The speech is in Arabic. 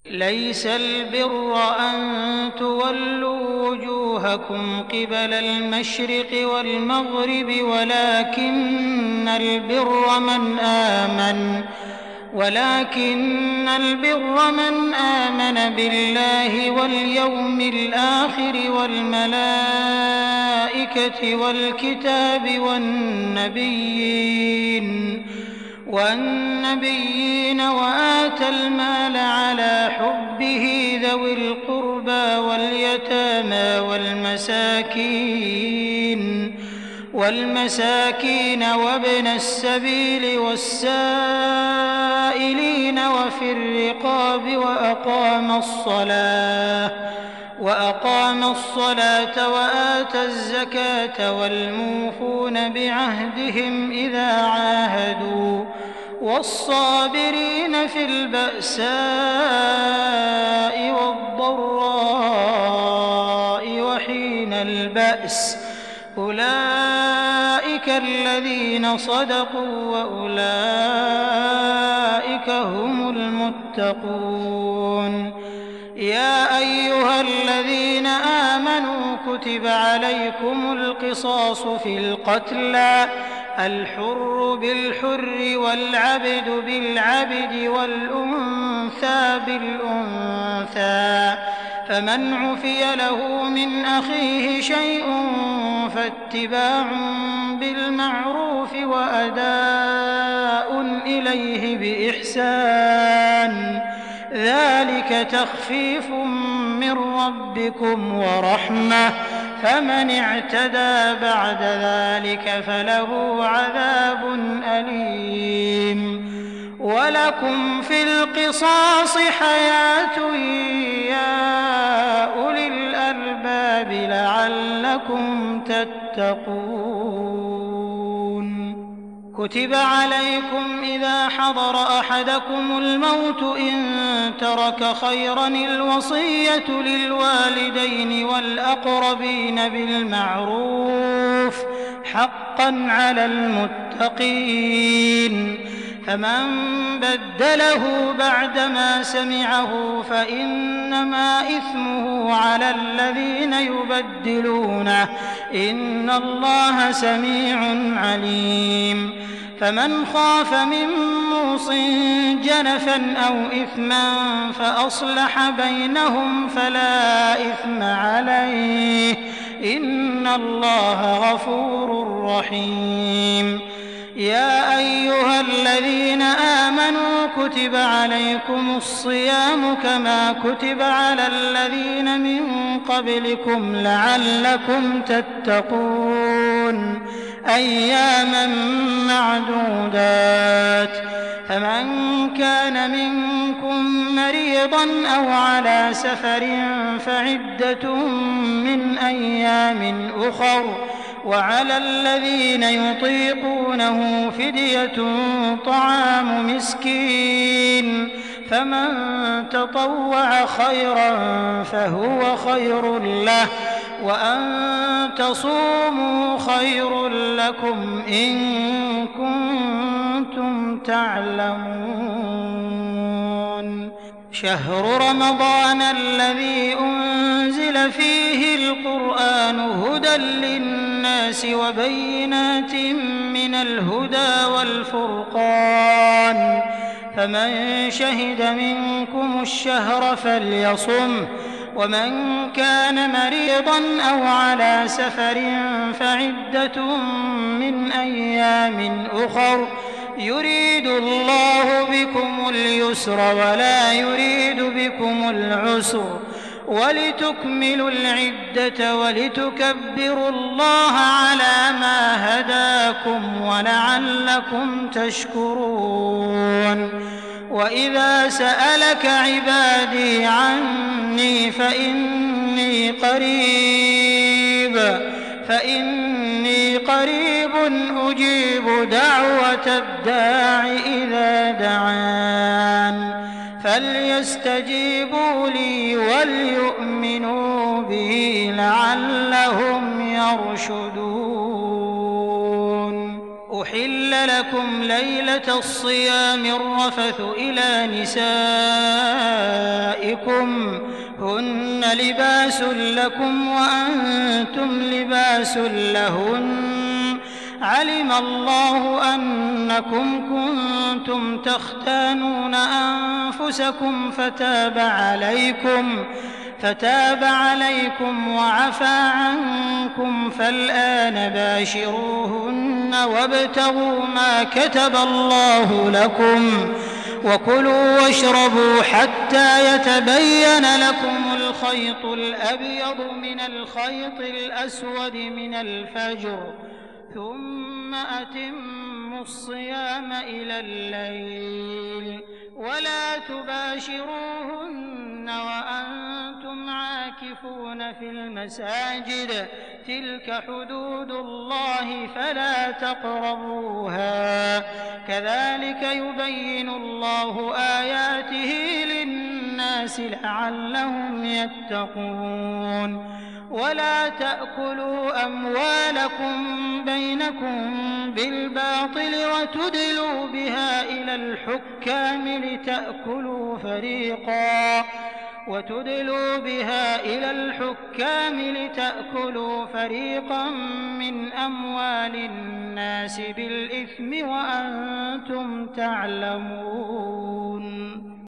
ليس البر أن تولوا وجوهكم قبل المشرق والمغرب ولكن البر من آمن بالله واليوم الآخر والملائكة والكتاب والنبيين وآتى المال على حبه ذوي القربى واليتامى والمساكين وابن السبيل والسائلين وفي الرقاب وأقام الصلاة وآتى الزكاة والموفون بعهدهم إذا عاهدوا والصابرين في البأساء والضراء وحين البأس أولئك الذين صدقوا وأولئك هم المتقون. يا أيها الذين آمنوا كتب عليكم القصاص في القتلى الحر بالحر والعبد بالعبد والأنثى بالأنثى فمن عفي له من أخيه شيء فاتباع بالمعروف وأداء إليه بإحسان ذلك تخفيف من ربكم ورحمة فمن اعتدى بعد ذلك فله عذاب أليم. ولكم في القصاص حياة يا أولي الألباب لعلكم تتقون. كتب عليكم إذا حضر أحدكم الموت إن ترك خيرا الوصية للوالدين والأقربين بالمعروف حقا على المتقين فمن بدله بعدما سمعه فإنما إثمه على الذين يبدلونه إن الله سميع عليم. فمن خاف من موص جنفا أو إثما فأصلح بينهم فلا إثم عليه إن الله غفور رحيم. يا أيها الذين آمنوا كتب عليكم الصيام كما كتب على الذين من قبلكم لعلكم تتقون أياما معدودات فمن كان منكم مريضا أو على سفر فعدة من أيام أخر وعلى الذين يطيقونه فدية طعام مسكين فمن تطوع خيرا فهو خير له وأن تصوموا خير لكم إن كنتم تعلمون. شهر رمضان الذي أنزل فيه القرآن هدى للناس وبينات من الهدى والفرقان فمن شهد منكم الشهر فليصمه ومن كان مريضا أو على سفر فعدة من أيام أخر يريد الله بكم اليسر ولا يريد بكم العسر ولتكملوا العدة ولتكبروا الله على ما هداكم ولعلكم تشكرون. وإذا سألك عبادي عني فإني قريب أجيب دعوة الداع إذا دعان فليستجيبوا لي وليؤمنوا بي لعلهم يرشدون. أحل لكم ليلة الصيام الرفث إلى أزواجكم هن لباس لكم وأنتم لباس لهن علم الله أنكم كنتم تختانون أنفسكم فتاب عليكم وعفى عنكم فالآن باشروهن وابتغوا ما كتب الله لكم وكلوا واشربوا حتى يتبين لكم الخيط الأبيض من الخيط الأسود من الفجر ثم أتموا الصيام إلى الليل ولا تباشروهن وأنتم عاكفون في المساجد تلك حدود الله فلا تقربوها كذلك يبين الله آياته للناس لعلهم يتقون ولا تأكلوا أموالكم بينكم بالباطل وتدلوا بها إلى الحكام لتأكلوا فريقا من أموال الناس بالإثم وأنتم تعلمون